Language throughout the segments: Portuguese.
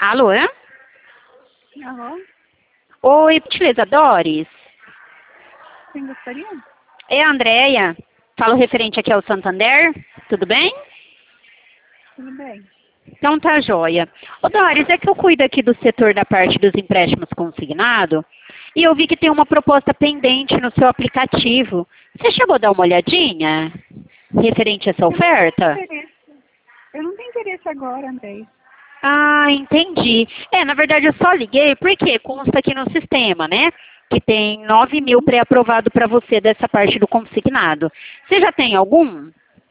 Alô? Alô? Oi, por gentileza, Doris? Quem gostaria? É a Andréia. Falo referente aqui ao Santander. Tudo bem? Tudo bem. Então tá joia. Ô Doris, é que eu cuido aqui do setor da parte dos empréstimos consignado e eu vi que tem uma proposta pendente no seu aplicativo. Você chegou a dar uma olhadinha referente a essa oferta? Eu não tenho interesse agora, Andrei. Ah, entendi. Na verdade eu só liguei porque consta aqui no sistema, né? Que tem 9.000 pré-aprovado para você dessa parte do consignado. Você já tem algum?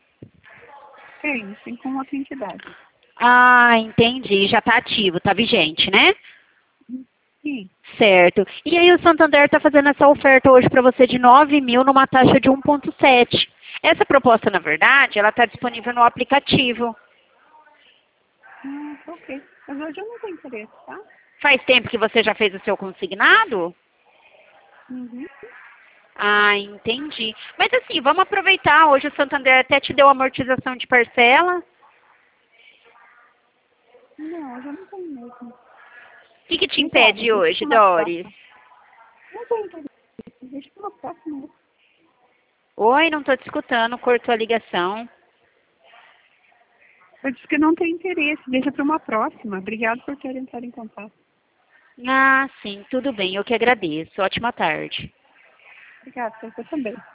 Tem com outra entidade. Ah, entendi. Já está ativo, está vigente, né? Sim. Certo. E aí o Santander está fazendo essa oferta hoje para você de 9.000 numa taxa de 1,7. Essa proposta, na verdade, ela está disponível no aplicativo. Ok. Mas hoje eu não tenho interesse, tá? Faz tempo que você já fez o seu consignado? Uhum. Ah, entendi. Mas assim, vamos aproveitar. Hoje o Santander até te deu amortização de parcela. Não, hoje eu não tenho mesmo. O que te Obrigada. impede Deixa hoje, pra uma Doris? próxima. Não tenho interesse. Deixa pra uma próxima. Oi, não estou te escutando, cortou a ligação. Eu disse que não tenho interesse. Deixa pra uma próxima. Obrigado por ter entrado em contato. Ah, sim, tudo bem, eu que agradeço. Ótima tarde. Obrigada, você também.